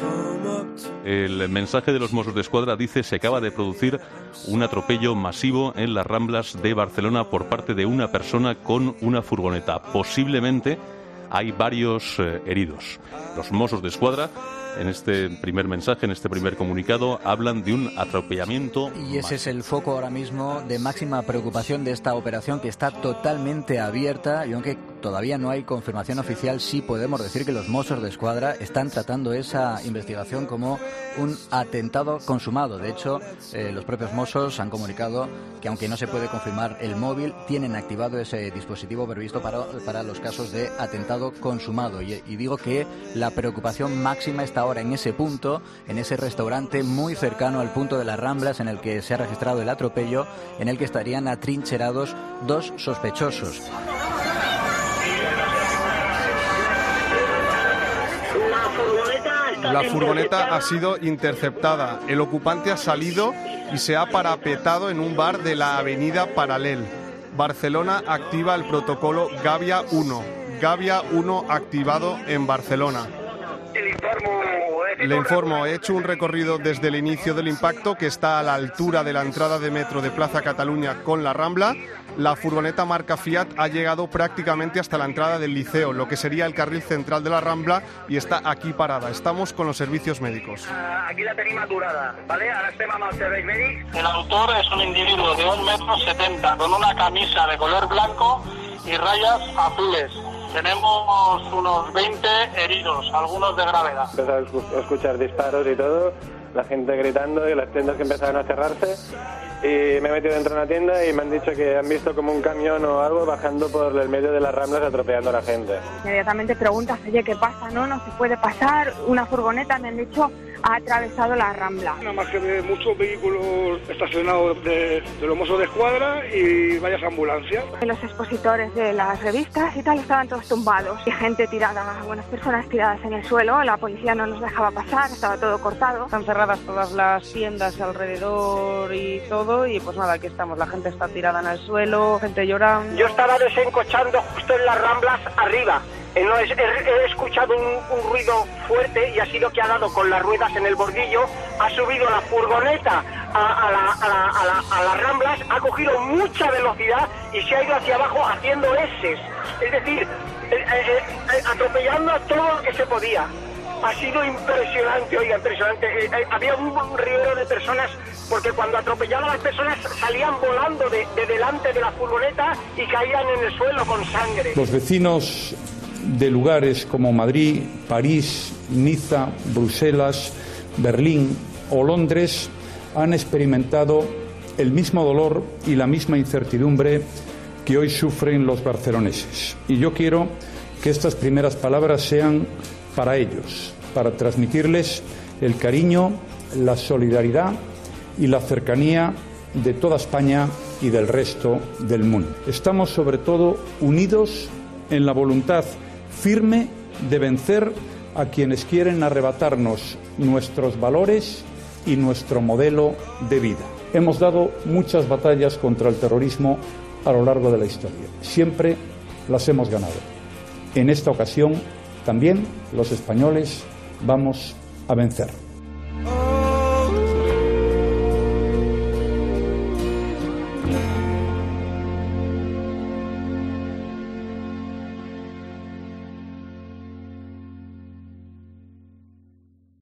El mensaje de los Mossos d'Esquadra dice: se acaba de producir un atropello masivo en las Ramblas de Barcelona por parte de una persona con una furgoneta. Posiblemente hay varios heridos. Los Mossos d'Esquadra, en este primer mensaje, en este primer comunicado, hablan de un atropellamiento. Y ese es el foco ahora mismo de máxima preocupación de esta operación, que está totalmente abierta, y aunque todavía no hay confirmación oficial, sí podemos decir que los Mossos d'Esquadra están tratando esa investigación como un atentado consumado. De hecho, los propios Mossos han comunicado que, aunque no se puede confirmar el móvil, tienen activado ese dispositivo previsto para los casos de atentado consumado. Y digo que la preocupación máxima está ahora en ese punto, en ese restaurante muy cercano al punto de las Ramblas en el que se ha registrado el atropello, en el que estarían atrincherados dos sospechosos. La furgoneta ha sido interceptada. El ocupante ha salido y se ha parapetado en un bar de la avenida Paral·lel. Barcelona activa el protocolo Gavia 1. Gavia 1 activado en Barcelona. Le informo, he hecho un recorrido desde el inicio del impacto, que está a la altura de la entrada de metro de Plaza Cataluña con la Rambla. La furgoneta marca Fiat ha llegado prácticamente hasta la entrada del Liceo, lo que sería el carril central de la Rambla, y está aquí parada. Estamos con los servicios médicos. Aquí la tenim aturada, ¿vale? Ahora estem amb els serveis mèdics. El autor es un individuo de 1,70 m con una camisa de color blanco y rayas azules. Tenemos unos 20 heridos, algunos de gravedad. Empezó a escuchar disparos y todo, la gente gritando y las tiendas que empezaron a cerrarse. Y me he metido dentro de una tienda y me han dicho que han visto como un camión o algo bajando por el medio de las Ramblas atropellando a la gente. Inmediatamente preguntas, oye, ¿qué pasa? No se puede pasar. Una furgoneta, me han dicho, ha atravesado la Rambla. Nada más que de muchos vehículos estacionados de los Mossos d'Esquadra y varias ambulancias. Los expositores de las revistas y tal estaban todos tumbados. Y gente tirada, buenas personas tiradas en el suelo. La policía no nos dejaba pasar, estaba todo cortado. Están cerradas todas las tiendas alrededor y todo. Y pues nada, aquí estamos, la gente está tirada en el suelo, gente llorando. Yo estaba desencochando justo en las Ramblas arriba. He escuchado un ruido fuerte y ha sido que ha dado con las ruedas en el bordillo, ha subido la furgoneta a las Ramblas, ha cogido mucha velocidad y se ha ido hacia abajo haciendo eses. Es decir, atropellando a todo lo que se podía. Ha sido impresionante, oiga, impresionante. Había un ribero de personas, porque cuando atropellaban a las personas salían volando de delante de la furgoneta y caían en el suelo con sangre. Los vecinos de lugares como Madrid, París, Niza, Bruselas, Berlín o Londres han experimentado el mismo dolor y la misma incertidumbre que hoy sufren los barceloneses. Y yo quiero que estas primeras palabras sean para ellos, para transmitirles el cariño, la solidaridad y la cercanía de toda España y del resto del mundo. Estamos sobre todo unidos en la voluntad firme de vencer a quienes quieren arrebatarnos nuestros valores y nuestro modelo de vida. Hemos dado muchas batallas contra el terrorismo a lo largo de la historia. Siempre las hemos ganado. En esta ocasión, también los españoles vamos a vencer.